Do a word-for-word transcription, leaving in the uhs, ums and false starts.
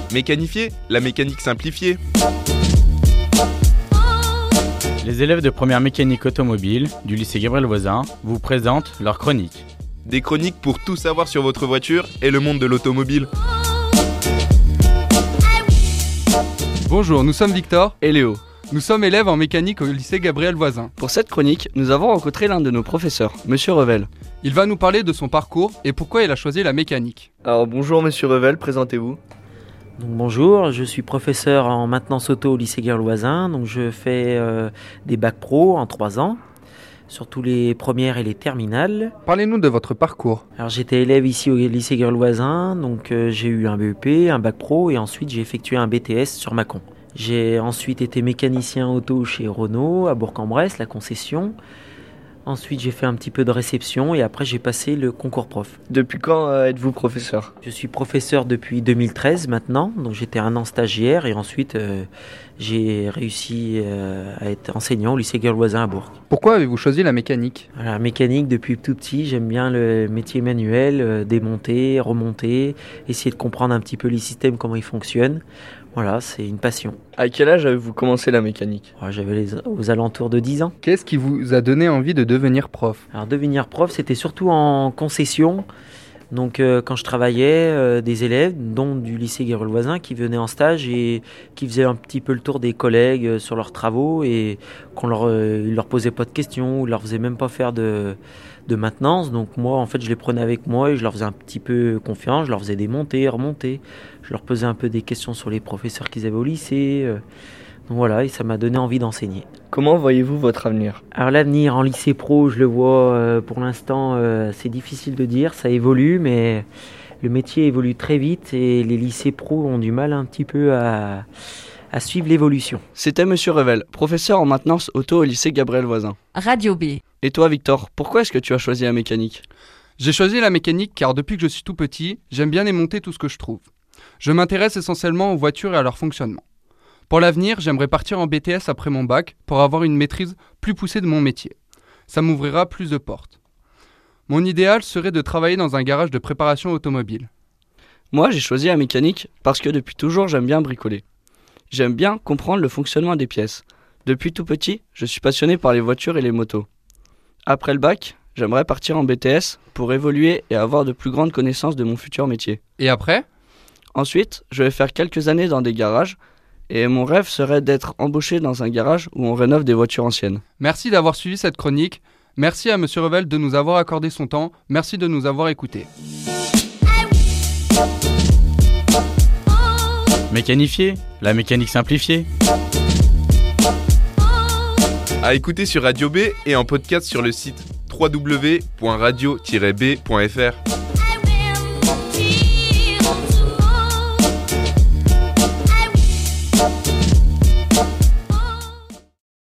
Mécanifier, la mécanique simplifiée. Les élèves de première mécanique automobile du lycée Gabriel Voisin vous présentent leur chronique. Des chroniques pour tout savoir sur votre voiture et le monde de l'automobile. Bonjour, nous sommes Victor et Léo. Nous sommes élèves en mécanique au lycée Gabriel Voisin. Pour cette chronique, nous avons rencontré l'un de nos professeurs, Monsieur Revel. Il va nous parler de son parcours et pourquoi il a choisi la mécanique. Alors bonjour Monsieur Revel, présentez-vous. Donc, bonjour, je suis professeur en maintenance auto au lycée Gabriel Voisin. Donc je fais euh, des bacs pro en trois ans, surtout les premières et les terminales. Parlez-nous de votre parcours. Alors j'étais élève ici au lycée Gabriel Voisin, donc euh, j'ai eu un B E P, un bac pro et ensuite j'ai effectué un B T S sur Mâcon. J'ai ensuite été mécanicien auto chez Renault à Bourg-en-Bresse, la concession. Ensuite, j'ai fait un petit peu de réception et après, j'ai passé le concours prof. Depuis quand euh, êtes-vous professeur ? Je suis professeur depuis deux mille treize maintenant, donc j'étais un an stagiaire et ensuite, euh, j'ai réussi euh, à être enseignant au lycée Gabriel Voisin à Bourg. Pourquoi avez-vous choisi la mécanique ? La mécanique, depuis tout petit, j'aime bien le métier manuel, euh, démonter, remonter, essayer de comprendre un petit peu les systèmes, comment ils fonctionnent. Voilà, c'est une passion. À quel âge avez-vous commencé la mécanique ? J'avais les, aux alentours de dix ans. Qu'est-ce qui vous a donné envie de devenir prof ? Alors devenir prof, c'était surtout en concession. Donc euh, quand je travaillais, euh, des élèves, dont du lycée Gabriel Voisin, qui venaient en stage et qui faisaient un petit peu le tour des collègues euh, sur leurs travaux et qu'on leur, euh, ils leur posait pas de questions, ou leur faisait même pas faire de, de maintenance. Donc moi, en fait, je les prenais avec moi et je leur faisais un petit peu confiance. Je leur faisais des montées, remontées. Je leur posais un peu des questions sur les professeurs qu'ils avaient au lycée. Euh, donc voilà, et ça m'a donné envie d'enseigner. Comment voyez-vous votre avenir ? Alors l'avenir en lycée pro, je le vois euh, pour l'instant, euh, c'est difficile de dire, ça évolue, mais le métier évolue très vite et les lycées pro ont du mal un petit peu à, à suivre l'évolution. C'était Monsieur Revel, professeur en maintenance auto au lycée Gabriel Voisin. Radio B. Et toi Victor, pourquoi est-ce que tu as choisi la mécanique ? J'ai choisi la mécanique car depuis que je suis tout petit, j'aime bien démonter tout ce que je trouve. Je m'intéresse essentiellement aux voitures et à leur fonctionnement. Pour l'avenir, j'aimerais partir en B T S après mon bac pour avoir une maîtrise plus poussée de mon métier. Ça m'ouvrira plus de portes. Mon idéal serait de travailler dans un garage de préparation automobile. Moi, j'ai choisi la mécanique parce que depuis toujours, j'aime bien bricoler. J'aime bien comprendre le fonctionnement des pièces. Depuis tout petit, je suis passionné par les voitures et les motos. Après le bac, j'aimerais partir en B T S pour évoluer et avoir de plus grandes connaissances de mon futur métier. Et après ? Ensuite, je vais faire quelques années dans des garages et mon rêve serait d'être embauché dans un garage où on rénove des voitures anciennes. Merci d'avoir suivi cette chronique. Merci à Monsieur Revel de nous avoir accordé son temps. Merci de nous avoir écoutés. Mécanifier, la mécanique simplifiée. À écouter sur Radio B et en podcast sur le site w w w point radio tiret b point f r.